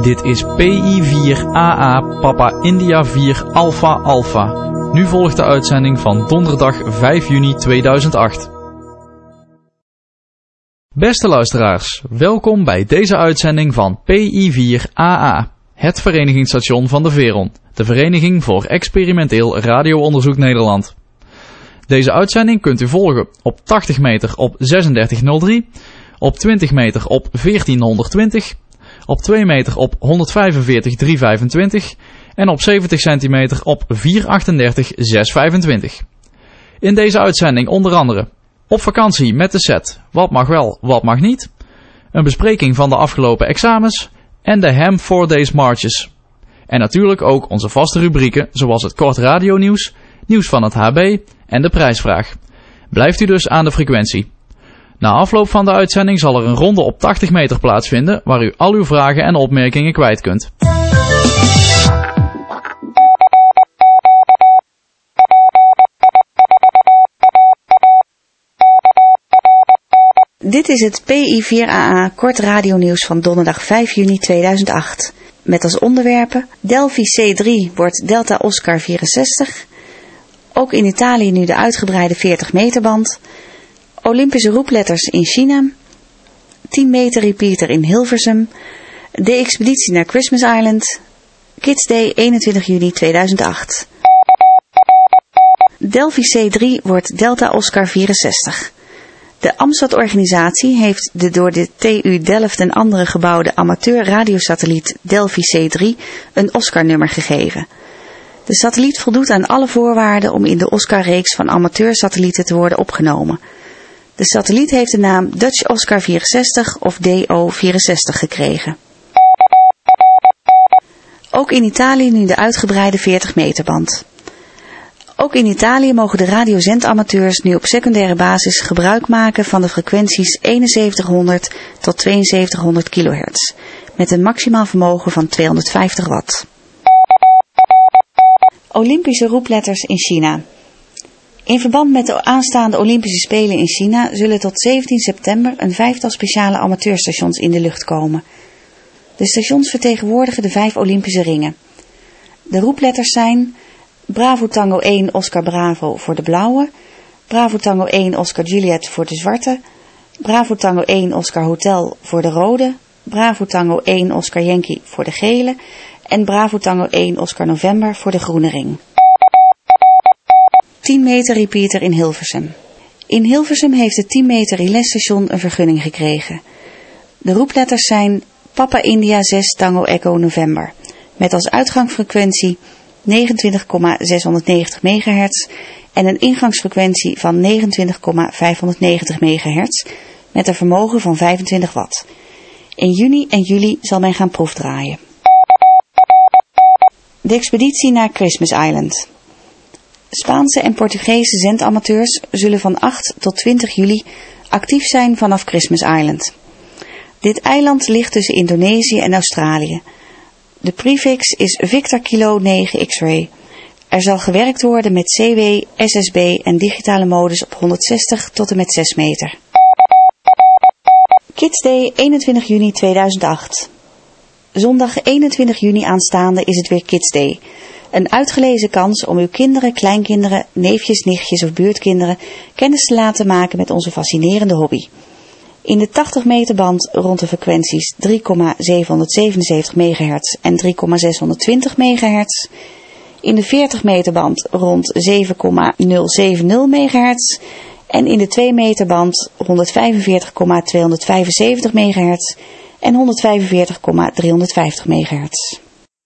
Dit is PI4AA Papa India 4 Alpha Alpha. Nu volgt de uitzending van donderdag 5 juni 2008. Beste luisteraars, welkom bij deze uitzending van PI4AA, het verenigingsstation van de Veron, de Vereniging voor Experimenteel Radioonderzoek Nederland. Deze uitzending kunt u volgen op 80 meter op 3603, op 20 meter op 1420, op 2 meter op 145-325 en op 70 centimeter op 438-625. In deze uitzending onder andere op vakantie met de set Wat mag wel, wat mag niet, een bespreking van de afgelopen examens en de Ham 4 Days Marches. En natuurlijk ook onze vaste rubrieken zoals het kort radionieuws, nieuws van het HB en de prijsvraag. Blijft u dus aan de frequentie. Na afloop van de uitzending zal er een ronde op 80 meter plaatsvinden waar u al uw vragen en opmerkingen kwijt kunt. Dit is het PI4AA kort radionieuws van donderdag 5 juni 2008. Met als onderwerpen Delphi C3 wordt Delta Oscar 64. Ook in Italië nu de uitgebreide 40 meter band. Olympische roepletters in China. 10 meter repeater in Hilversum. De expeditie naar Christmas Island. Kids Day 21 juni 2008. Delphi C3 wordt Delta Oscar 64. De Amstad-organisatie heeft de door de TU Delft en andere gebouwde amateur radiosatelliet Delphi C3 een Oscar-nummer gegeven. De satelliet voldoet aan alle voorwaarden om in de Oscar-reeks van amateursatellieten te worden opgenomen. De satelliet heeft de naam Dutch Oscar 64 of DO64 gekregen. Ook in Italië nu de uitgebreide 40 meter band. Ook in Italië mogen de radiozendamateurs nu op secundaire basis gebruik maken van de frequenties 7100 tot 7200 kHz, met een maximaal vermogen van 250 watt. Olympische roepletters in China. In verband met de aanstaande Olympische Spelen in China zullen tot 17 september een 5-tal speciale amateurstations in de lucht komen. De stations vertegenwoordigen de 5 Olympische ringen. De roepletters zijn Bravo Tango 1 Oscar Bravo voor de blauwe, Bravo Tango 1 Oscar Juliet voor de zwarte, Bravo Tango 1 Oscar Hotel voor de rode, Bravo Tango 1 Oscar Yankee voor de gele en Bravo Tango 1 Oscar November voor de groene ring. 10 meter repeater in Hilversum. In Hilversum heeft het 10 meter relais-station een vergunning gekregen. De roepletters zijn Papa India 6 Tango Echo November, met als uitgangsfrequentie 29,690 MHz en een ingangsfrequentie van 29,590 MHz met een vermogen van 25 watt. In juni en juli zal men gaan proefdraaien. De expeditie naar Christmas Island. Spaanse en Portugese zendamateurs zullen van 8 tot 20 juli actief zijn vanaf Christmas Island. Dit eiland ligt tussen Indonesië en Australië. De prefix is Victor Kilo 9 X-ray. Er zal gewerkt worden met CW, SSB en digitale modus op 160 tot en met 6 meter. Kids Day 21 juni 2008. Zondag 21 juni aanstaande is het weer Kids Day. Een uitgelezen kans om uw kinderen, kleinkinderen, neefjes, nichtjes of buurtkinderen kennis te laten maken met onze fascinerende hobby. In de 80 meter band rond de frequenties 3,777 MHz en 3,620 MHz. In de 40 meter band rond 7,070 MHz. En in de 2 meter band 145,275 MHz en 145,350 MHz.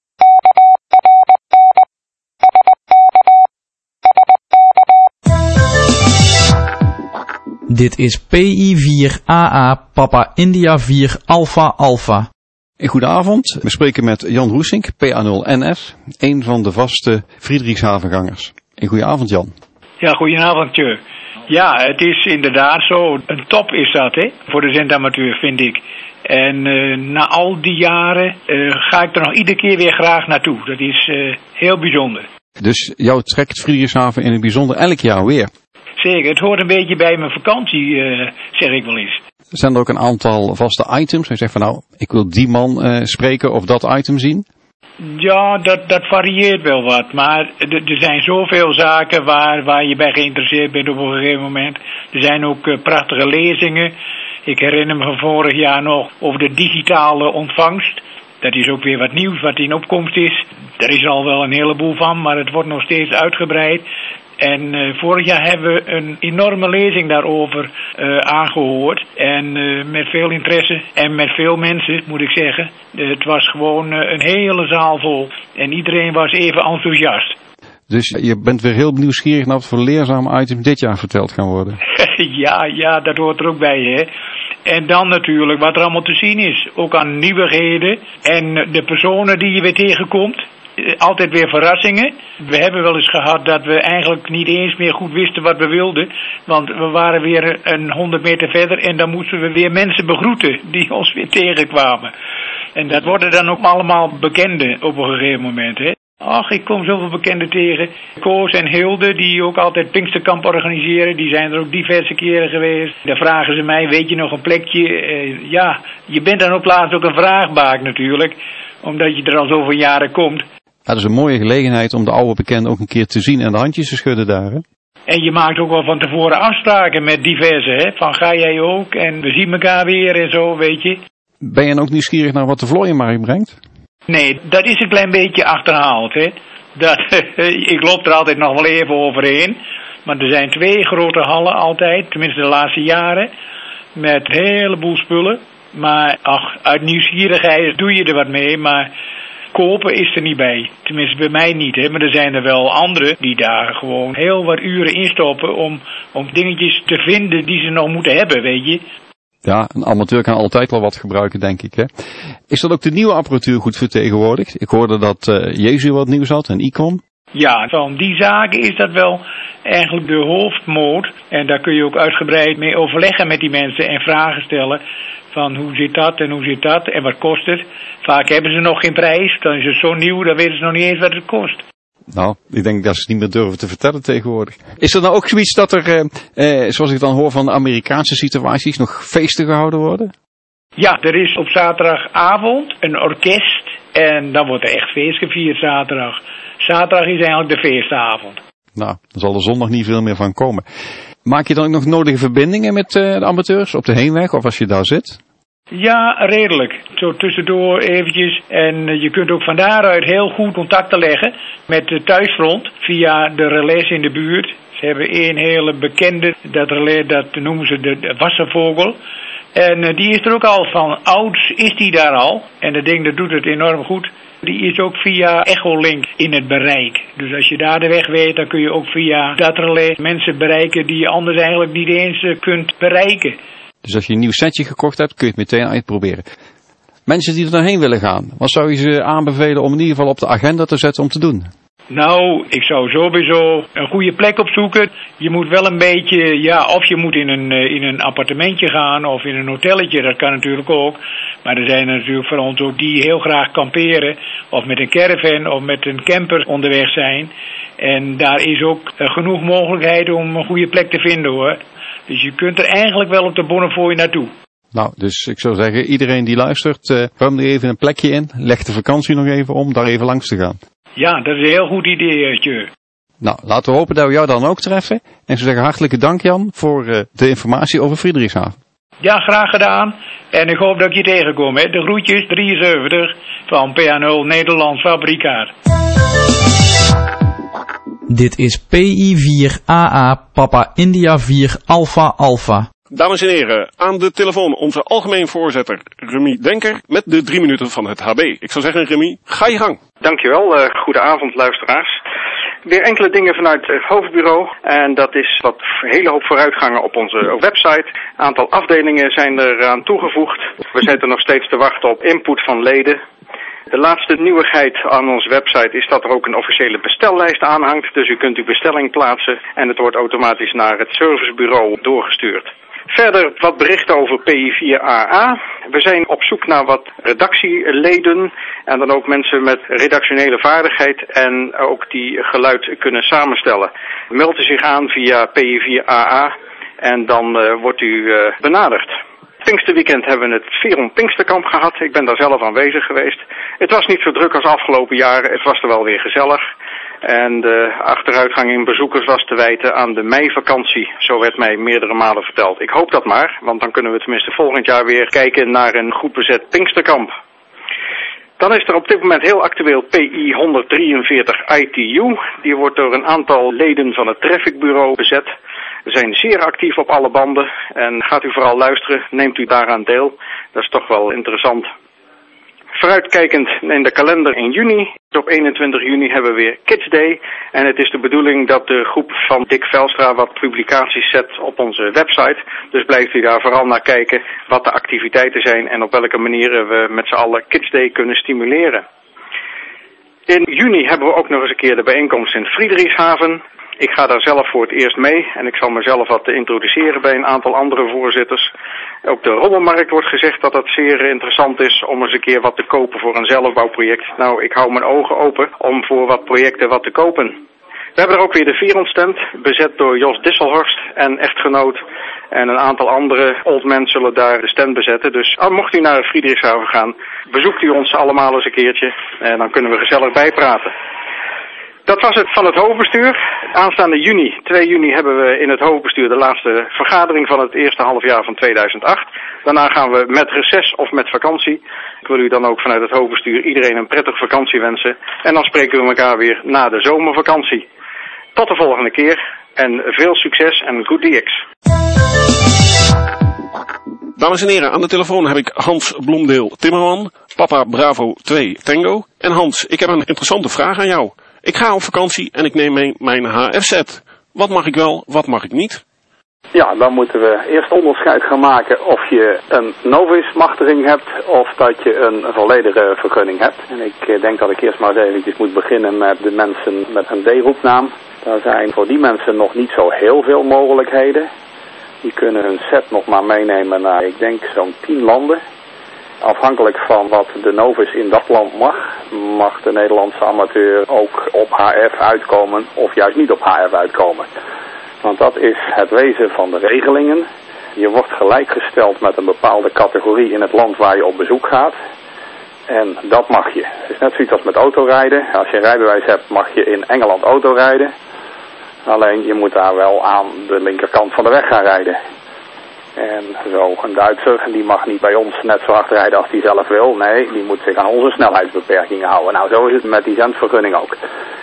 Dit is PI4AA Papa India 4 Alpha Alpha. Goedenavond, we spreken met Jan Roesink, PA0NF, een van de vaste Friedrichshavengangers. Goedenavond Jan. Ja, goedenavond. Ja, het is inderdaad zo. Een top is dat, hè, voor de zendamateur, vind ik. En na al die jaren ga ik er nog iedere keer weer graag naartoe. Dat is heel bijzonder. Dus jou trekt Friedrichshaven in het bijzonder elk jaar weer? Zeker, het hoort een beetje bij mijn vakantie, zeg ik wel eens. Zijn er ook een aantal vaste items? Hij zegt van nou, ik wil die man spreken of dat item zien. Ja, dat varieert wel wat. Maar er zijn zoveel zaken waar je bij geïnteresseerd bent op een gegeven moment. Er zijn ook prachtige lezingen. Ik herinner me van vorig jaar nog over de digitale ontvangst. Dat is ook weer wat nieuws wat in opkomst is. Er is al wel een heleboel van, maar het wordt nog steeds uitgebreid. En vorig jaar hebben we een enorme lezing daarover aangehoord. En met veel interesse en met veel mensen, moet ik zeggen. Het was gewoon een hele zaal vol. En iedereen was even enthousiast. Dus je bent weer heel nieuwsgierig naar wat voor leerzame items dit jaar verteld gaan worden. Ja, dat hoort er ook bij, hè. En dan natuurlijk wat er allemaal te zien is. Ook aan nieuwigheden. En de personen die je weer tegenkomt. Altijd weer verrassingen. We hebben wel eens gehad dat we eigenlijk niet eens meer goed wisten wat we wilden. Want we waren weer een 100 meter verder en dan moesten we weer mensen begroeten die ons weer tegenkwamen. En dat worden dan ook allemaal bekenden op een gegeven moment, hè. Ach, ik kom zoveel bekenden tegen. Koos en Hilde, die ook altijd Pinksterkamp organiseren, die zijn er ook diverse keren geweest. Dan vragen ze mij, weet je nog een plekje? Ja, je bent dan op laatst ook een vraagbaak natuurlijk, omdat je er al zoveel jaren komt. Ja, dat is een mooie gelegenheid om de oude bekenden ook een keer te zien en de handjes te schudden daar, hè? En je maakt ook wel van tevoren afspraken met diverse, hè. Van ga jij ook en we zien elkaar weer en zo, weet je. Ben je dan ook nieuwsgierig naar wat de vlooienmarkt brengt? Nee, dat is een klein beetje achterhaald, hè. Ik loop er altijd nog wel even overheen. Maar er zijn 2 grote hallen altijd, tenminste de laatste jaren. Met een heleboel spullen. Maar uit nieuwsgierigheid doe je er wat mee, maar kopen is er niet bij. Tenminste bij mij niet, hè. Maar er zijn er wel anderen die daar gewoon heel wat uren instoppen om dingetjes te vinden die ze nog moeten hebben, weet je. Ja, een amateur kan altijd wel wat gebruiken, denk ik, hè. Is dat ook de nieuwe apparatuur goed vertegenwoordigd? Ik hoorde dat Jezu wat nieuws had en Icon. Ja, van die zaken is dat wel eigenlijk de hoofdmoot. En daar kun je ook uitgebreid mee overleggen met die mensen en vragen stellen. Van hoe zit dat en hoe zit dat en wat kost het? Vaak hebben ze nog geen prijs, dan is het zo nieuw, dan weten ze nog niet eens wat het kost. Nou, ik denk dat ze het niet meer durven te vertellen tegenwoordig. Is er nou ook zoiets dat er, zoals ik dan hoor van Amerikaanse situaties, nog feesten gehouden worden? Ja, er is op zaterdagavond een orkest en dan wordt er echt feest gevierd zaterdag. Zaterdag is eigenlijk de feestavond. Nou, dan zal er zondag niet veel meer van komen. Maak je dan ook nog nodige verbindingen met de amateurs op de heenweg of als je daar zit? Ja, redelijk. Zo tussendoor eventjes. En je kunt ook van daaruit heel goed contacten leggen met de thuisfront via de relais in de buurt. Ze hebben één hele bekende, dat relais, dat noemen ze de Wasservogel. En die is er ook al van ouds, is die daar al. En dat ding dat doet het enorm goed. Die is ook via Echolink in het bereik. Dus als je daar de weg weet, dan kun je ook via dat relais mensen bereiken die je anders eigenlijk niet eens kunt bereiken. Dus als je een nieuw setje gekocht hebt, kun je het meteen uitproberen. Mensen die er naarheen willen gaan, wat zou je ze aanbevelen om in ieder geval op de agenda te zetten om te doen? Nou, ik zou sowieso een goede plek opzoeken. Je moet wel een beetje, ja, of je moet in een appartementje gaan of in een hotelletje, dat kan natuurlijk ook. Maar er zijn er natuurlijk voor ons ook die heel graag kamperen of met een caravan of met een camper onderweg zijn. En daar is ook genoeg mogelijkheid om een goede plek te vinden, hoor. Dus je kunt er eigenlijk wel op de Bonnefoy naartoe. Nou, dus ik zou zeggen, iedereen die luistert, ruim er even een plekje in. Leg de vakantie nog even om daar even langs te gaan. Ja, dat is een heel goed idee, Tjeur. Nou, laten we hopen dat we jou dan ook treffen. En ik zou zeggen, hartelijke dank Jan voor de informatie over Friedrichshafen. Ja, graag gedaan. En ik hoop dat ik je tegenkom, hè. De groetjes 73 van PA0 Nederlands Fabrikaat. Dit is PI4AA Papa India 4 Alpha Alpha. Dames en heren, aan de telefoon onze algemeen voorzitter Remy Denker met de 3 minuten van het HB. Ik zou zeggen, Remy, ga je gang. Dankjewel, goedenavond luisteraars. Weer enkele dingen vanuit het hoofdbureau en dat is wat hele hoop vooruitgangen op onze website. Een aantal afdelingen zijn eraan toegevoegd. We zitten nog steeds te wachten op input van leden. De laatste nieuwigheid aan onze website is dat er ook een officiële bestellijst aanhangt. Dus u kunt uw bestelling plaatsen en het wordt automatisch naar het servicebureau doorgestuurd. Verder wat berichten over PI4AA. We zijn op zoek naar wat redactieleden en dan ook mensen met redactionele vaardigheid en ook die geluid kunnen samenstellen. Meld u zich aan via PI4AA en dan wordt u benaderd. Pinksterweekend hebben we het Veron Pinksterkamp gehad. Ik ben daar zelf aanwezig geweest. Het was niet zo druk als afgelopen jaren. Het was er wel weer gezellig. En de achteruitgang in bezoekers was te wijten aan de meivakantie. Zo werd mij meerdere malen verteld. Ik hoop dat maar, want dan kunnen we tenminste volgend jaar weer kijken naar een goed bezet Pinksterkamp. Dan is er op dit moment heel actueel PI 143 ITU. Die wordt door een aantal leden van het trafficbureau bezet. We zijn zeer actief op alle banden en gaat u vooral luisteren, neemt u daaraan deel. Dat is toch wel interessant. Vooruitkijkend in de kalender in juni. Op 21 juni hebben we weer Kids Day. En het is de bedoeling dat de groep van Dick Velstra wat publicaties zet op onze website. Dus blijft u daar vooral naar kijken wat de activiteiten zijn en op welke manieren we met z'n allen Kids Day kunnen stimuleren. In juni hebben we ook nog eens een keer de bijeenkomst in Friedrichshaven. Ik ga daar zelf voor het eerst mee en ik zal mezelf wat introduceren bij een aantal andere voorzitters. Op de rommelmarkt wordt gezegd dat het zeer interessant is om eens een keer wat te kopen voor een zelfbouwproject. Nou, ik hou mijn ogen open om voor wat projecten wat te kopen. We hebben er ook weer de Veron stand, bezet door Jos Disselhorst en echtgenoot. En een aantal andere old men zullen daar de stand bezetten. Dus mocht u naar Friedrichshaven gaan, bezoekt u ons allemaal eens een keertje en dan kunnen we gezellig bijpraten. Dat was het van het hoofdbestuur. Aanstaande juni, 2 juni, hebben we in het hoofdbestuur de laatste vergadering van het eerste halfjaar van 2008. Daarna gaan we met reces of met vakantie. Ik wil u dan ook vanuit het hoofdbestuur iedereen een prettige vakantie wensen. En dan spreken we elkaar weer na de zomervakantie. Tot de volgende keer en veel succes en good DX. Dames en heren, aan de telefoon heb ik Hans Bloemdeel Timmerman, Papa Bravo 2 Tango. En Hans, ik heb een interessante vraag aan jou. Ik ga op vakantie en ik neem mee mijn HFZ. Wat mag ik wel, wat mag ik niet? Ja, dan moeten we eerst onderscheid gaan maken of je een novice-machtiging hebt of dat je een volledige vergunning hebt. En ik denk dat ik eerst maar eens eventjes moet beginnen met de mensen met een D-roepnaam. Daar zijn voor die mensen nog niet zo heel veel mogelijkheden. Die kunnen hun set nog maar meenemen naar, ik denk, zo'n 10 landen. Afhankelijk van wat de novice in dat land mag de Nederlandse amateur ook op HF uitkomen of juist niet op HF uitkomen. Want dat is het wezen van de regelingen. Je wordt gelijkgesteld met een bepaalde categorie in het land waar je op bezoek gaat. En dat mag je. Het is net zoiets als met autorijden. Als je een rijbewijs hebt mag je in Engeland autorijden. Alleen je moet daar wel aan de linkerkant van de weg gaan rijden. En zo een Duitser, die mag niet bij ons net zo hard rijden als hij zelf wil. Nee, die moet zich aan onze snelheidsbeperkingen houden. Nou, zo is het met die zendvergunning ook.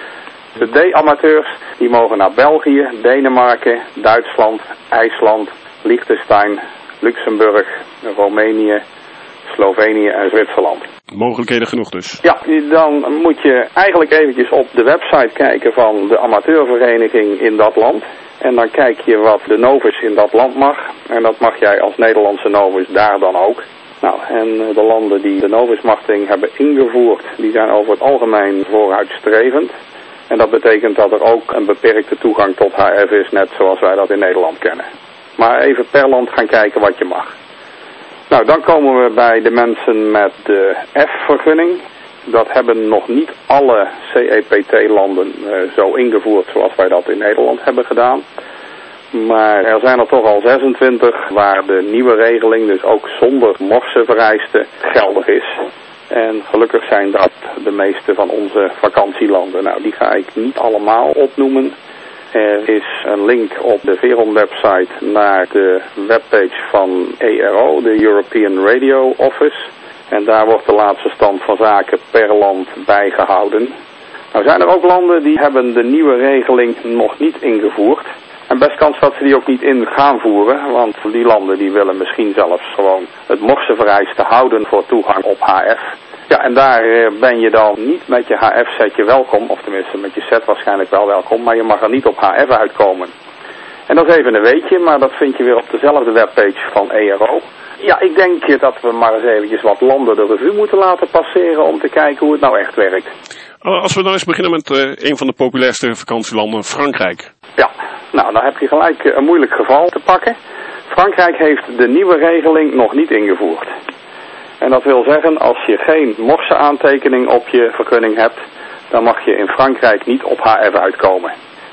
De D-amateurs, die mogen naar België, Denemarken, Duitsland, IJsland, Liechtenstein, Luxemburg, Roemenië, Slovenië en Zwitserland. Mogelijkheden genoeg dus. Ja, dan moet je eigenlijk eventjes op de website kijken van de amateurvereniging in dat land. En dan kijk je wat de novice in dat land mag. En dat mag jij als Nederlandse novice daar dan ook. Nou, en de landen die de novice-machtiging hebben ingevoerd, die zijn over het algemeen vooruitstrevend. En dat betekent dat er ook een beperkte toegang tot HF is, net zoals wij dat in Nederland kennen. Maar even per land gaan kijken wat je mag. Nou, dan komen we bij de mensen met de F-vergunning. Dat hebben nog niet alle CEPT-landen zo ingevoerd zoals wij dat in Nederland hebben gedaan. Maar er zijn er toch al 26 waar de nieuwe regeling, dus ook zonder morsenvereisten, geldig is. En gelukkig zijn dat de meeste van onze vakantielanden. Nou, die ga ik niet allemaal opnoemen. Er is een link op de Veron-website naar de webpage van ERO, de European Radio Office. En daar wordt de laatste stand van zaken per land bijgehouden. Nou zijn er ook landen die hebben de nieuwe regeling nog niet ingevoerd. En best kans dat ze die ook niet in gaan voeren, want die landen die willen misschien zelfs gewoon het morsenvereiste houden voor toegang op HF. Ja, en daar ben je dan niet met je HF-setje welkom, of tenminste met je set waarschijnlijk wel welkom, maar je mag er niet op HF uitkomen. En dat is even een weetje, maar dat vind je weer op dezelfde webpage van ERO. Ja, ik denk dat we maar eens eventjes wat landen de revue moeten laten passeren om te kijken hoe het nou echt werkt. Als we nou eens beginnen met een van de populairste vakantielanden, Frankrijk. Ja, nou dan heb je gelijk een moeilijk geval te pakken. Frankrijk heeft de nieuwe regeling nog niet ingevoerd. En dat wil zeggen, als je geen morsenaantekening op je vergunning hebt, dan mag je in Frankrijk niet op HF uitkomen.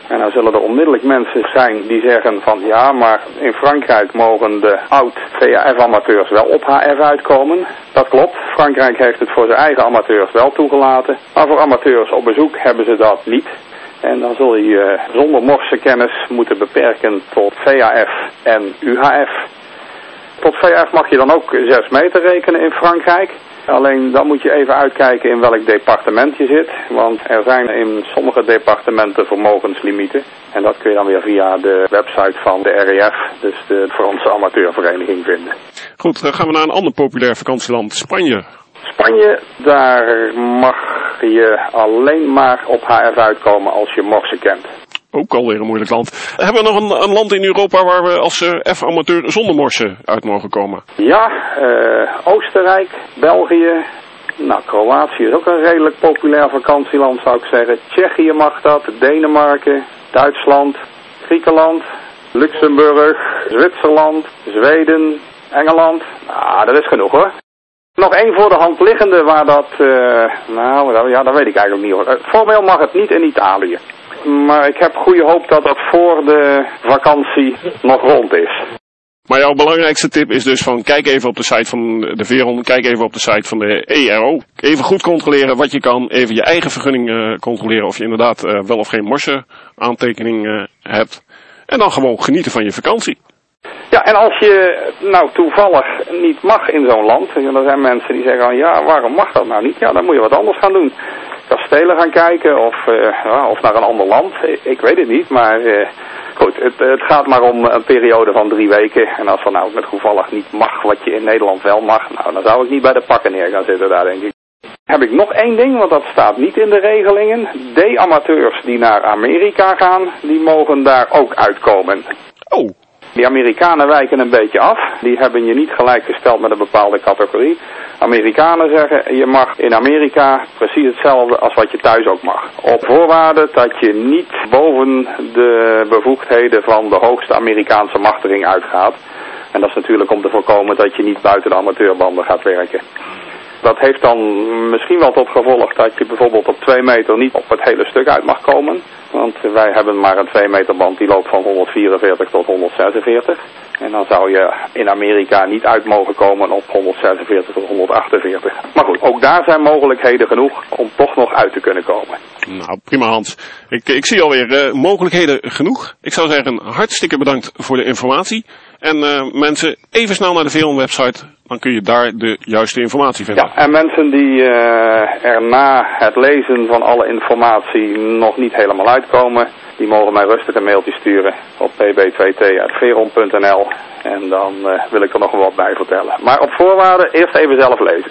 En dan zullen er onmiddellijk mensen zijn die zeggen van ja, maar in Frankrijk mogen de oud-VHF-amateurs wel op HF uitkomen. Dat klopt, Frankrijk heeft het voor zijn eigen amateurs wel toegelaten. Maar voor amateurs op bezoek hebben ze dat niet. En dan zul je zonder morsekennis moeten beperken tot VHF en UHF. Tot VHF mag je dan ook 6 meter rekenen in Frankrijk. Alleen dan moet je even uitkijken in welk departement je zit. Want er zijn in sommige departementen vermogenslimieten. En dat kun je dan weer via de website van de REF, dus de Franse amateurvereniging, vinden. Goed, dan gaan we naar een ander populair vakantieland, Spanje. Spanje, daar mag je alleen maar op HF uitkomen als je morse kent. Ook alweer een moeilijk land. Hebben we nog een land in Europa waar we als F-amateur zonder morsen uit mogen komen? Ja, Oostenrijk, België, nou Kroatië is ook een redelijk populair vakantieland zou ik zeggen. Tsjechië mag dat, Denemarken, Duitsland, Griekenland, Luxemburg, Zwitserland, Zweden, Engeland. Nou, dat is genoeg hoor. Nog één voor de hand liggende waar dat, dat weet ik eigenlijk niet hoor. Formeel mag het niet in Italië. Maar ik heb goede hoop dat dat voor de vakantie nog rond is. Maar jouw belangrijkste tip is dus van kijk even op de site van de Veron, kijk even op de site van de ERO. Even goed controleren wat je kan, even je eigen vergunning controleren of je inderdaad wel of geen morse aantekening hebt. En dan gewoon genieten van je vakantie. Ja, en als je nou toevallig niet mag in zo'n land, er zijn mensen die zeggen, ja, waarom mag dat nou niet? Ja, dan moet je wat anders gaan doen. Kastelen gaan kijken of naar een ander land. Ik weet het niet, maar goed, het gaat maar om een periode van 3 weken. En als er nou met toevallig niet mag wat je in Nederland wel mag, nou dan zou ik niet bij de pakken neer gaan zitten daar, denk ik. Heb ik nog één ding, want dat staat niet in de regelingen. D-amateurs die naar Amerika gaan, die mogen daar ook uitkomen. Oh. Die Amerikanen wijken een beetje af. Die hebben je niet gelijkgesteld met een bepaalde categorie. Amerikanen zeggen, je mag in Amerika precies hetzelfde als wat je thuis ook mag. Op voorwaarde dat je niet boven de bevoegdheden van de hoogste Amerikaanse machtiging uitgaat. En dat is natuurlijk om te voorkomen dat je niet buiten de amateurbanden gaat werken. Dat heeft dan misschien wel tot gevolg dat je bijvoorbeeld op 2 meter niet op het hele stuk uit mag komen. Want wij hebben maar een 2 meter band die loopt van 144 tot 146. En dan zou je in Amerika niet uit mogen komen op 146 tot 148. Maar goed, ook daar zijn mogelijkheden genoeg om toch nog uit te kunnen komen. Nou, prima Hans. Ik zie alweer mogelijkheden genoeg. Ik zou zeggen, hartstikke bedankt voor de informatie. En mensen, even snel naar de Veron-website, dan kun je daar de juiste informatie vinden. Ja, en mensen die er na het lezen van alle informatie nog niet helemaal uitkomen, die mogen mij rustig een mailtje sturen op pb2t@veron.nl en dan wil ik er nog wat bij vertellen. Maar op voorwaarde eerst even zelf lezen.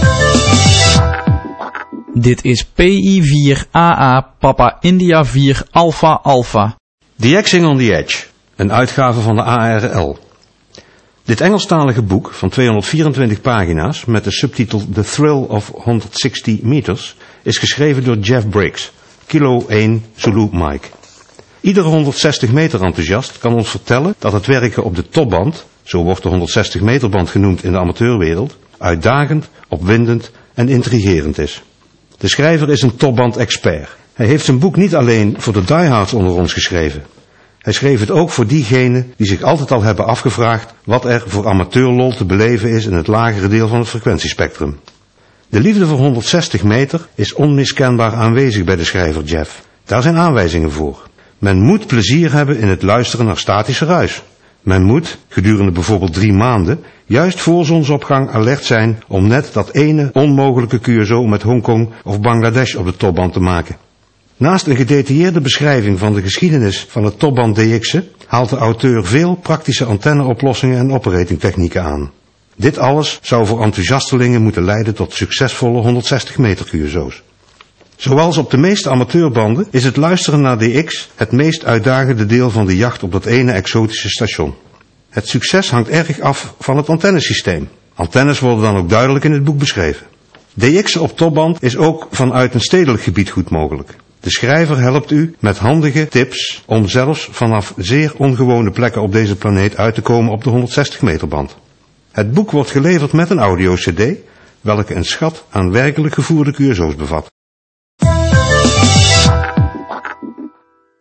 Dit is PI4AA Papa India 4 Alpha Alpha. The Axing on the Edge, een uitgave van de ARL. Dit Engelstalige boek van 224 pagina's met de subtitel The Thrill of 160 Meters is geschreven door Jeff Briggs, Kilo 1 Zulu Mike. Iedere 160 meter enthousiast kan ons vertellen dat het werken op de topband, zo wordt de 160 meter band genoemd in de amateurwereld, uitdagend, opwindend en intrigerend is. De schrijver is een topband-expert. Hij heeft zijn boek niet alleen voor de diehards onder ons geschreven. Hij schreef het ook voor diegenen die zich altijd al hebben afgevraagd wat er voor amateurlol te beleven is in het lagere deel van het frequentiespectrum. De liefde voor 160 meter is onmiskenbaar aanwezig bij de schrijver Jeff. Daar zijn aanwijzingen voor. Men moet plezier hebben in het luisteren naar statische ruis. Men moet, gedurende bijvoorbeeld 3 maanden, juist voor zonsopgang alert zijn om net dat ene onmogelijke QSO met Hongkong of Bangladesh op de topband te maken. Naast een gedetailleerde beschrijving van de geschiedenis van het topband DX'en haalt de auteur veel praktische antenneoplossingen en operatingtechnieken aan. Dit alles zou voor enthousiastelingen moeten leiden tot succesvolle 160 meter QSO's. Zoals op de meeste amateurbanden is het luisteren naar DX het meest uitdagende deel van de jacht op dat ene exotische station. Het succes hangt erg af van het antennesysteem. Antennes worden dan ook duidelijk in het boek beschreven. DX'en op topband is ook vanuit een stedelijk gebied goed mogelijk. De schrijver helpt u met handige tips om zelfs vanaf zeer ongewone plekken op deze planeet uit te komen op de 160 meter band. Het boek wordt geleverd met een audio-cd, welke een schat aan werkelijk gevoerde QSO's bevat.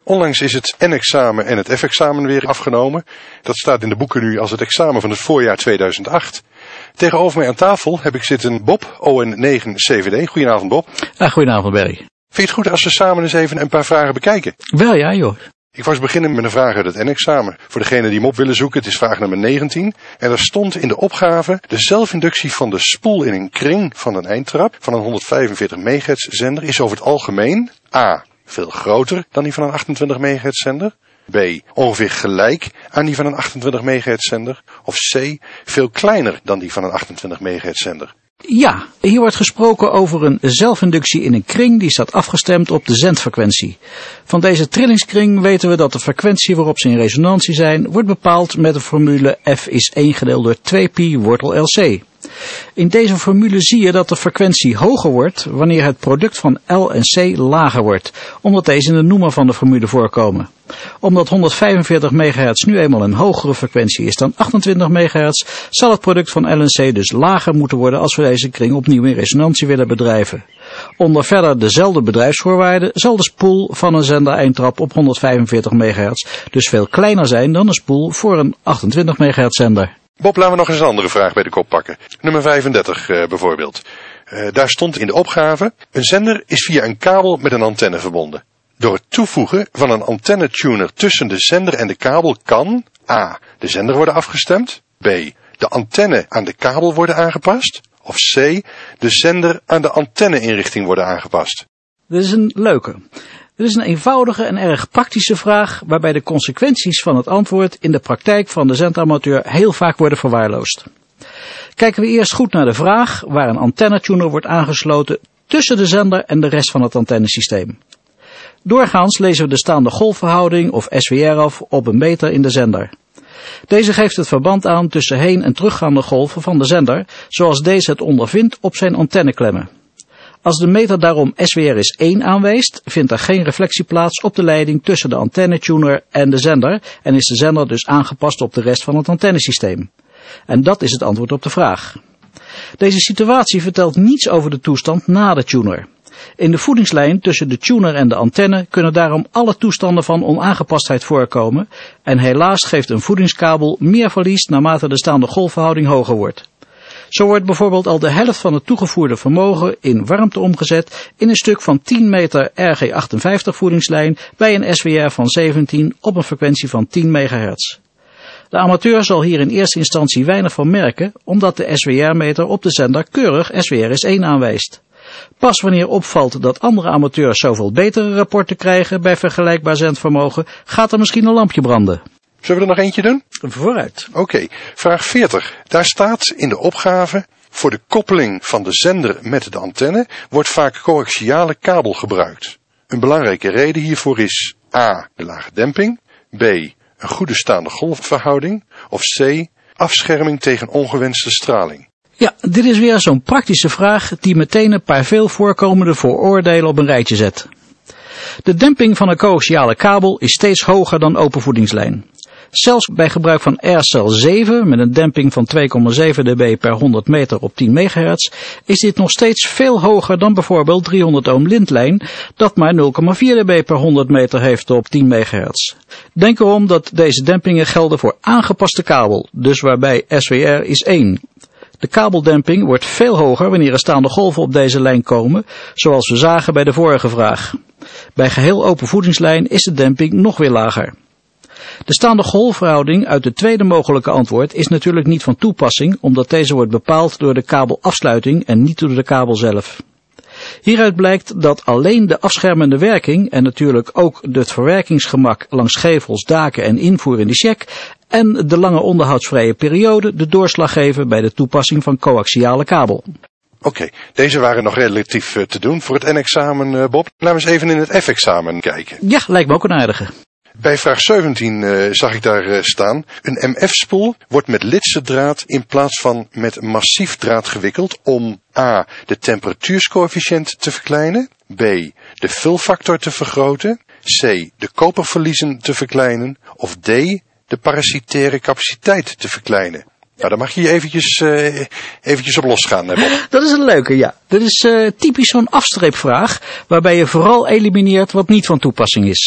Onlangs is het N-examen en het F-examen weer afgenomen. Dat staat in de boeken nu als het examen van het voorjaar 2008. Tegenover mij aan tafel heb ik zitten Bob, ON9 CVD. Goedenavond Bob. Goedenavond Barry. Vind je het goed als we samen eens even een paar vragen bekijken? Wel ja joh. Ik was beginnen met een vraag uit het N-examen. Voor degenen die hem op willen zoeken, het is vraag nummer 19. En er stond in de opgave de zelfinductie van de spoel in een kring van een eindtrap van een 145 MHz zender is over het algemeen A. veel groter dan die van een 28 MHz zender. B. ongeveer gelijk aan die van een 28 MHz zender. Of C. veel kleiner dan die van een 28 MHz zender. Ja, hier wordt gesproken over een zelfinductie in een kring die staat afgestemd op de zendfrequentie. Van deze trillingskring weten we dat de frequentie waarop ze in resonantie zijn wordt bepaald met de formule F is 1 gedeeld door 2pi wortel LC. In deze formule zie je dat de frequentie hoger wordt wanneer het product van L en C lager wordt, omdat deze in de noemer van de formule voorkomen. Omdat 145 MHz nu eenmaal een hogere frequentie is dan 28 MHz, zal het product van L en C dus lager moeten worden als we deze kring opnieuw in resonantie willen bedrijven. Onder verder dezelfde bedrijfsvoorwaarden zal de spoel van een zender-eindtrap op 145 MHz dus veel kleiner zijn dan de spoel voor een 28 MHz zender. Bob, laten we nog eens een andere vraag bij de kop pakken. Nummer 35 bijvoorbeeld. Daar stond in de opgave: een zender is via een kabel met een antenne verbonden. Door het toevoegen van een antennetuner tussen de zender en de kabel kan A. de zender worden afgestemd. B. de antenne aan de kabel worden aangepast. Of C. de zender aan de antenneinrichting worden aangepast. Dit is een leuke. Dit is een eenvoudige en erg praktische vraag waarbij de consequenties van het antwoord in de praktijk van de zendamateur heel vaak worden verwaarloosd. Kijken we eerst goed naar de vraag waar een antennetuner wordt aangesloten tussen de zender en de rest van het antennesysteem. Doorgaans lezen we de staande golfverhouding of SWR af op een meter in de zender. Deze geeft het verband aan tussen heen- en teruggaande golven van de zender, zoals deze het ondervindt op zijn antenneklemmen. Als de meter daarom SWR is 1 aanwijst, vindt er geen reflectie plaats op de leiding tussen de antennetuner en de zender en is de zender dus aangepast op de rest van het antennesysteem. En dat is het antwoord op de vraag. Deze situatie vertelt niets over de toestand na de tuner. In de voedingslijn tussen de tuner en de antenne kunnen daarom alle toestanden van onaangepastheid voorkomen en helaas geeft een voedingskabel meer verlies naarmate de staande golfverhouding hoger wordt. Zo wordt bijvoorbeeld al de helft van het toegevoerde vermogen in warmte omgezet in een stuk van 10 meter RG58 voedingslijn bij een SWR van 17 op een frequentie van 10 MHz. De amateur zal hier in eerste instantie weinig van merken, omdat de SWR-meter op de zender keurig SWR is 1 aanwijst. Pas wanneer opvalt dat andere amateurs zoveel betere rapporten krijgen bij vergelijkbaar zendvermogen, gaat er misschien een lampje branden. Zullen we er nog eentje doen? Vooruit. Oké, vraag 40. Daar staat in de opgave: voor de koppeling van de zender met de antenne wordt vaak coaxiale kabel gebruikt. Een belangrijke reden hiervoor is A. de lage demping, B. een goede staande golfverhouding of C. afscherming tegen ongewenste straling. Ja, dit is weer zo'n praktische vraag die meteen een paar veel voorkomende vooroordelen op een rijtje zet. De demping van een coaxiale kabel is steeds hoger dan open voedingslijn. Zelfs bij gebruik van RCell 7 met een demping van 2,7 dB per 100 meter op 10 MHz is dit nog steeds veel hoger dan bijvoorbeeld 300 ohm lintlijn dat maar 0,4 dB per 100 meter heeft op 10 MHz. Denk erom dat deze dempingen gelden voor aangepaste kabel, dus waarbij SWR is 1. De kabeldemping wordt veel hoger wanneer er staande golven op deze lijn komen, zoals we zagen bij de vorige vraag. Bij geheel open voedingslijn is de demping nog weer lager. De staande golfverhouding uit het tweede mogelijke antwoord is natuurlijk niet van toepassing, omdat deze wordt bepaald door de kabelafsluiting en niet door de kabel zelf. Hieruit blijkt dat alleen de afschermende werking en natuurlijk ook het verwerkingsgemak langs gevels, daken en invoer in de check en de lange onderhoudsvrije periode de doorslag geven bij de toepassing van coaxiale kabel. Oké, deze waren nog relatief te doen voor het N-examen, Bob. Laten we eens even in het F-examen kijken. Ja, lijkt me ook een aardige. Bij vraag 17 zag ik daar staan: een MF-spoel wordt met litse draad in plaats van met massief draad gewikkeld om A. de temperatuurscoëfficiënt te verkleinen, B. de vulfactor te vergroten, C. de koperverliezen te verkleinen of D. de parasitaire capaciteit te verkleinen. Nou, daar mag je eventjes op losgaan, Bob. Dat is een leuke, ja. Dat is typisch zo'n afstreepvraag waarbij je vooral elimineert wat niet van toepassing is.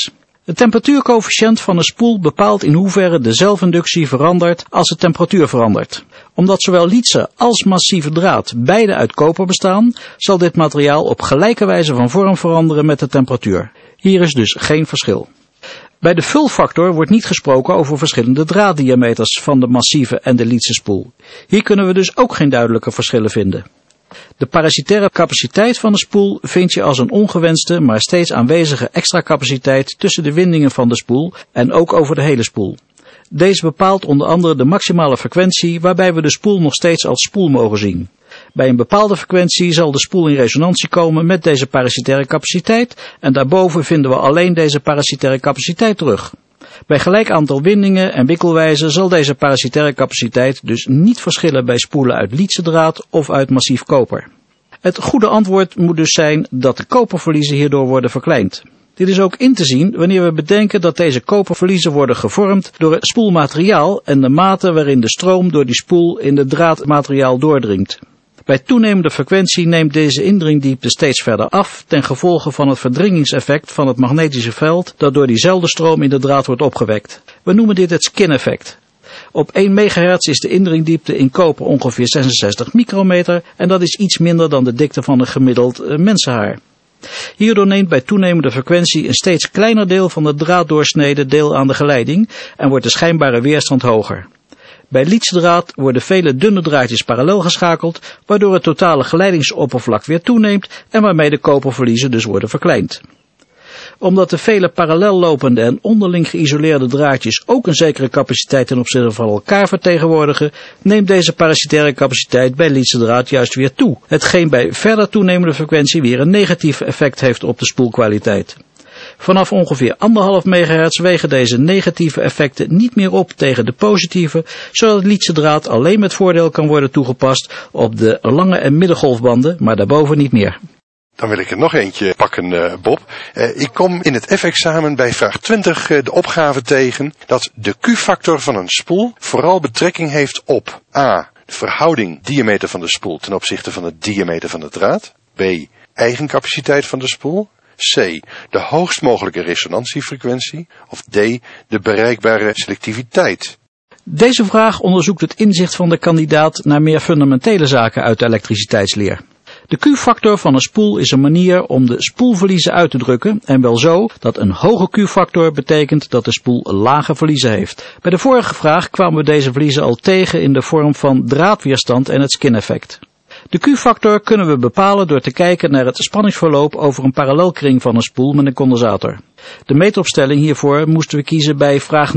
De temperatuurcoëfficiënt van een spoel bepaalt in hoeverre de zelfinductie verandert als de temperatuur verandert. Omdat zowel lietse als massieve draad beide uit koper bestaan, zal dit materiaal op gelijke wijze van vorm veranderen met de temperatuur. Hier is dus geen verschil. Bij de vulfactor wordt niet gesproken over verschillende draaddiameters van de massieve en de lietse spoel. Hier kunnen we dus ook geen duidelijke verschillen vinden. De parasitaire capaciteit van de spoel vind je als een ongewenste, maar steeds aanwezige extra capaciteit tussen de windingen van de spoel en ook over de hele spoel. Deze bepaalt onder andere de maximale frequentie waarbij we de spoel nog steeds als spoel mogen zien. Bij een bepaalde frequentie zal de spoel in resonantie komen met deze parasitaire capaciteit en daarboven vinden we alleen deze parasitaire capaciteit terug. Bij gelijk aantal windingen en wikkelwijzen zal deze parasitaire capaciteit dus niet verschillen bij spoelen uit lietse draad of uit massief koper. Het goede antwoord moet dus zijn dat de koperverliezen hierdoor worden verkleind. Dit is ook in te zien wanneer we bedenken dat deze koperverliezen worden gevormd door het spoelmateriaal en de mate waarin de stroom door die spoel in het draadmateriaal doordringt. Bij toenemende frequentie neemt deze indringdiepte steeds verder af ten gevolge van het verdringingseffect van het magnetische veld dat door diezelfde stroom in de draad wordt opgewekt. We noemen dit het skin-effect. Op 1 megahertz is de indringdiepte in koper ongeveer 66 micrometer en dat is iets minder dan de dikte van een gemiddeld mensenhaar. Hierdoor neemt bij toenemende frequentie een steeds kleiner deel van de draaddoorsnede deel aan de geleiding en wordt de schijnbare weerstand hoger. Bij lietsdraad worden vele dunne draadjes parallel geschakeld, waardoor het totale geleidingsoppervlak weer toeneemt en waarmee de koperverliezen dus worden verkleind. Omdat de vele parallel lopende en onderling geïsoleerde draadjes ook een zekere capaciteit ten opzichte van elkaar vertegenwoordigen, neemt deze parasitaire capaciteit bij lietsdraad juist weer toe, hetgeen bij verder toenemende frequentie weer een negatief effect heeft op de spoelkwaliteit. Vanaf ongeveer 1,5 megahertz wegen deze negatieve effecten niet meer op tegen de positieve, zodat lietse draad alleen met voordeel kan worden toegepast op de lange en middengolfbanden, maar daarboven niet meer. Dan wil ik er nog eentje pakken, Bob. Ik kom in het F-examen bij vraag 20 de opgave tegen dat de Q-factor van een spoel vooral betrekking heeft op a. de verhouding diameter van de spoel ten opzichte van het diameter van de draad, b. eigencapaciteit van de spoel, c. de hoogst mogelijke resonantiefrequentie of d. de bereikbare selectiviteit. Deze vraag onderzoekt het inzicht van de kandidaat naar meer fundamentele zaken uit de elektriciteitsleer. De Q-factor van een spoel is een manier om de spoelverliezen uit te drukken en wel zo dat een hoge Q-factor betekent dat de spoel lage verliezen heeft. Bij de vorige vraag kwamen we deze verliezen al tegen in de vorm van draadweerstand en het skin-effect. De Q-factor kunnen we bepalen door te kijken naar het spanningsverloop over een parallelkring van een spoel met een condensator. De meetopstelling hiervoor moesten we kiezen bij vraag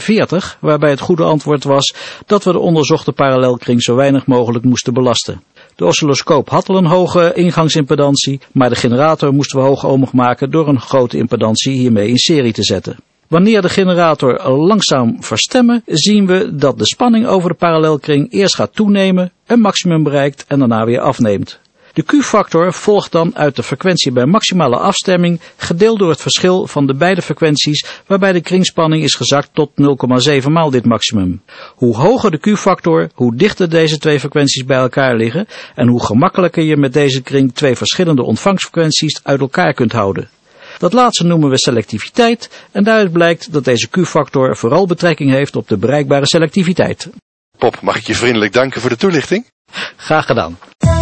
49, waarbij het goede antwoord was dat we de onderzochte parallelkring zo weinig mogelijk moesten belasten. De oscilloscoop had al een hoge ingangsimpedantie, maar de generator moesten we hoogohmig maken door een grote impedantie hiermee in serie te zetten. Wanneer de generator langzaam verstemmen, zien we dat de spanning over de parallelkring eerst gaat toenemen, een maximum bereikt en daarna weer afneemt. De Q-factor volgt dan uit de frequentie bij maximale afstemming, gedeeld door het verschil van de beide frequenties, waarbij de kringspanning is gezakt tot 0,7 maal dit maximum. Hoe hoger de Q-factor, hoe dichter deze twee frequenties bij elkaar liggen en hoe gemakkelijker je met deze kring twee verschillende ontvangstfrequenties uit elkaar kunt houden. Dat laatste noemen we selectiviteit en daaruit blijkt dat deze Q-factor vooral betrekking heeft op de bereikbare selectiviteit. Bob, mag ik je vriendelijk danken voor de toelichting? Graag gedaan.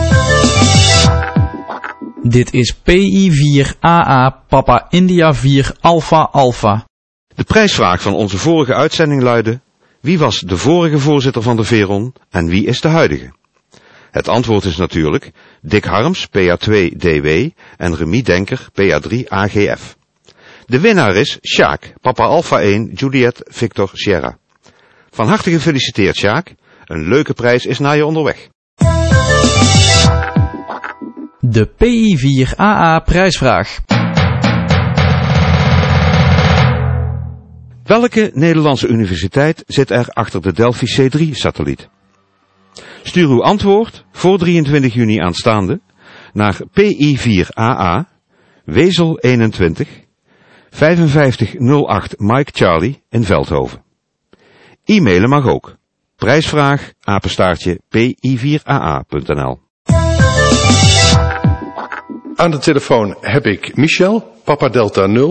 Dit is PI4AA Papa India 4 Alpha Alpha. De prijsvraag van onze vorige uitzending luidde: wie was de vorige voorzitter van de Veron en wie is de huidige? Het antwoord is natuurlijk Dick Harms, PA2DW en Remy Denker, PA3AGF. De winnaar is Sjaak, Papa Alpha 1, Juliet Victor Sierra. Van harte gefeliciteerd, Sjaak. Een leuke prijs is naar je onderweg. De PI4AA prijsvraag. Welke Nederlandse universiteit zit er achter de Delphi C3-satelliet? Stuur uw antwoord voor 23 juni aanstaande naar PI4AA, Wezel 21, 5508 Mike Charlie in Veldhoven. E-mailen mag ook. Prijsvraag @PI4AA.nl. Aan de telefoon heb ik Michel, Papa Delta 0,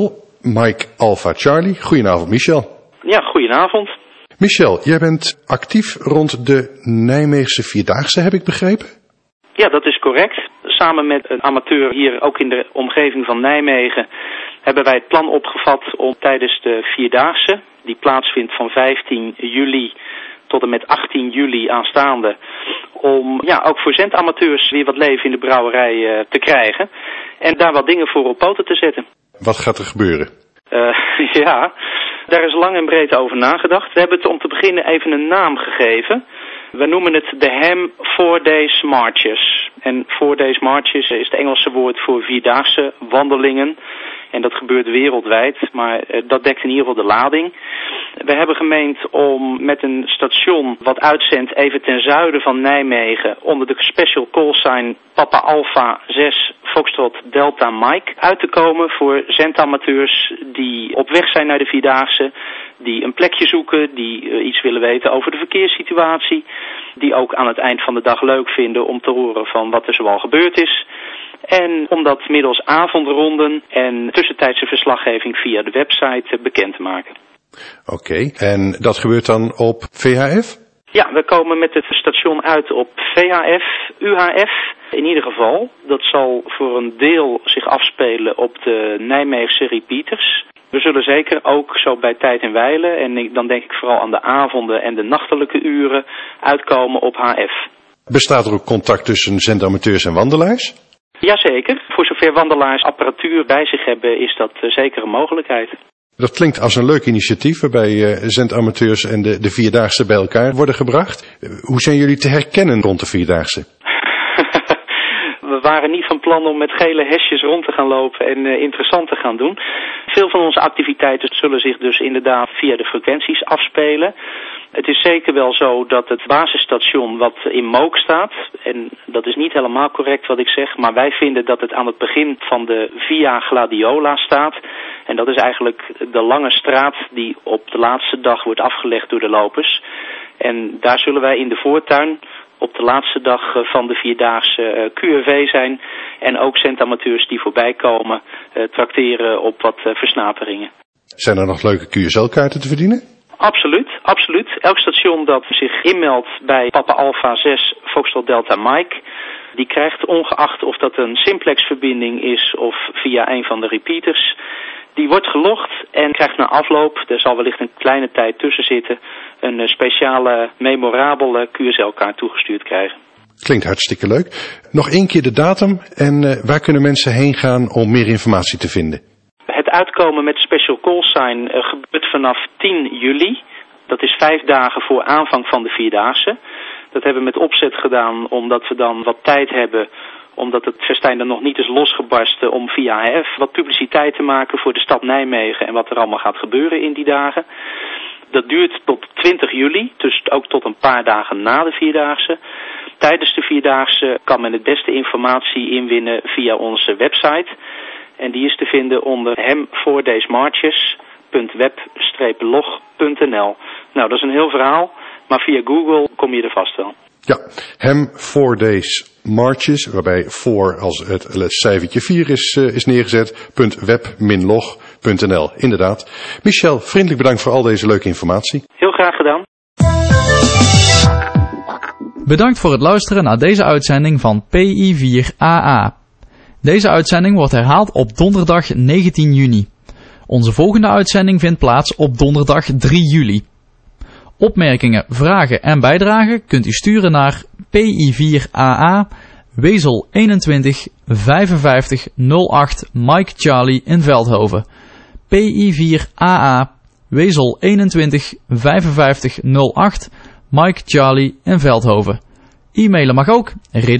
Mike Alpha Charlie. Goedenavond, Michel. Ja, goedenavond. Michel, jij bent actief rond de Nijmeegse Vierdaagse, heb ik begrepen? Ja, dat is correct. Samen met een amateur hier ook in de omgeving van Nijmegen hebben wij het plan opgevat om tijdens de Vierdaagse, die plaatsvindt van 15 juli tot en met 18 juli aanstaande, om ook voor zendamateurs weer wat leven in de brouwerij te krijgen en daar wat dingen voor op poten te zetten. Wat gaat er gebeuren? Ja, daar is lang en breed over nagedacht. We hebben het om te beginnen even een naam gegeven. We noemen het de Ham 4 Days Marches. En 4 Days Marches is het Engelse woord voor vierdaagse wandelingen. En dat gebeurt wereldwijd, maar dat dekt in ieder geval de lading. We hebben gemeend om met een station wat uitzendt even ten zuiden van Nijmegen onder de special call sign Papa Alpha 6 Foxtrot Delta Mike uit te komen voor zendamateurs die op weg zijn naar de Vierdaagse, die een plekje zoeken, die iets willen weten over de verkeerssituatie, die ook aan het eind van de dag leuk vinden om te horen van wat er zoal gebeurd is. En om dat middels avondronden en tussentijdse verslaggeving via de website bekend te maken. Oké, en dat gebeurt dan op VHF? Ja, we komen met het station uit op VHF, UHF in ieder geval. Dat zal voor een deel zich afspelen op de Nijmeegse repeaters. We zullen zeker ook zo bij tijd en wijle, en dan denk ik vooral aan de avonden en de nachtelijke uren, uitkomen op HF. Bestaat er ook contact tussen zendamateurs en wandelaars? Jazeker. Voor zover wandelaars apparatuur bij zich hebben, is dat zeker een mogelijkheid. Dat klinkt als een leuk initiatief waarbij zendamateurs en de Vierdaagse bij elkaar worden gebracht. Hoe zijn jullie te herkennen rond de Vierdaagse? We waren niet van plan om met gele hesjes rond te gaan lopen en interessant te gaan doen. Veel van onze activiteiten zullen zich dus inderdaad via de frequenties afspelen. Het is zeker wel zo dat het basisstation wat in Mook staat, en dat is niet helemaal correct wat ik zeg, maar wij vinden dat het aan het begin van de Via Gladiola staat. En dat is eigenlijk de lange straat die op de laatste dag wordt afgelegd door de lopers. En daar zullen wij in de voortuin op de laatste dag van de Vierdaagse QRV zijn. En ook zendamateurs die voorbij komen trakteren op wat versnaperingen. Zijn er nog leuke QSL-kaarten te verdienen? Absoluut, absoluut. Elk station dat zich inmeldt bij Papa Alpha 6 Foxtrot Delta Mike, die krijgt, ongeacht of dat een simplex-verbinding is of via een van de repeaters, die wordt gelogd en krijgt na afloop, er zal wellicht een kleine tijd tussen zitten, een speciale memorabele QSL-kaart toegestuurd krijgen. Klinkt hartstikke leuk. Nog één keer de datum en waar kunnen mensen heen gaan om meer informatie te vinden? Het uitkomen met special call sign gebeurt vanaf 10 juli. Dat is 5 dagen voor aanvang van de Vierdaagse. Dat hebben we met opzet gedaan omdat we dan wat tijd hebben, omdat het festijn dan nog niet is losgebarsten, om via HF wat publiciteit te maken voor de stad Nijmegen en wat er allemaal gaat gebeuren in die dagen. Dat duurt tot 20 juli, dus ook tot een paar dagen na de Vierdaagse. Tijdens de Vierdaagse kan men het beste informatie inwinnen via onze website. En die is te vinden onder ham4daysmarches.web-log.nl. Nou, dat is een heel verhaal, maar via Google kom je er vast wel. Ja, Ham 4 Days Marches, waarbij 4 als het cijfertje 4 is neergezet, .web-log.nl. Inderdaad. Michel, vriendelijk bedankt voor al deze leuke informatie. Heel graag gedaan. Bedankt voor het luisteren naar deze uitzending van PI4AA. Deze uitzending wordt herhaald op donderdag 19 juni. Onze volgende uitzending vindt plaats op donderdag 3 juli. Opmerkingen, vragen en bijdragen kunt u sturen naar PI4AA Wezel 21 55 08 Mike Charlie in Veldhoven. PI4AA Wezel 21 55 08 Mike Charlie in Veldhoven. E-mailen mag ook,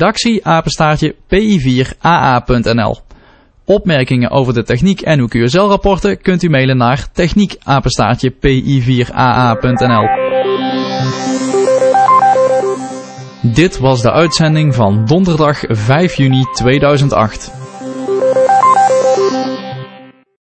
redactie@pi4aa.nl. Opmerkingen over de techniek en uw QSL-rapporten kunt u mailen naar techniek@pi4aa.nl. Dit was de uitzending van donderdag 5 juni 2008.